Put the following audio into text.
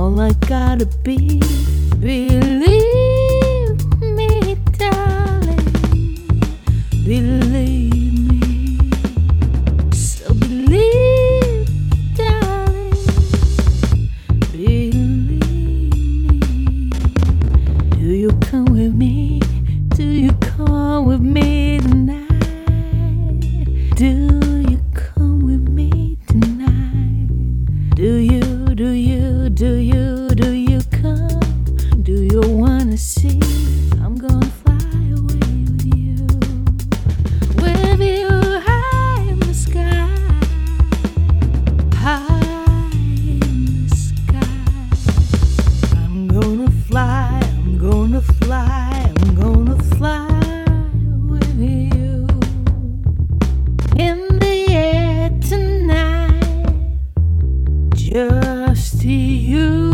all I gotta be. Believe me, darling, believe me. So believe, darling, believe me. Do you come with me? Do you come with me tonight? Do you come with me tonight? Do you come? Do you wanna see? I'm gonna fly away with you high in the sky, high in the sky. I'm gonna fly, I'm gonna fly, I'm gonna fly with you in the air tonight, just you.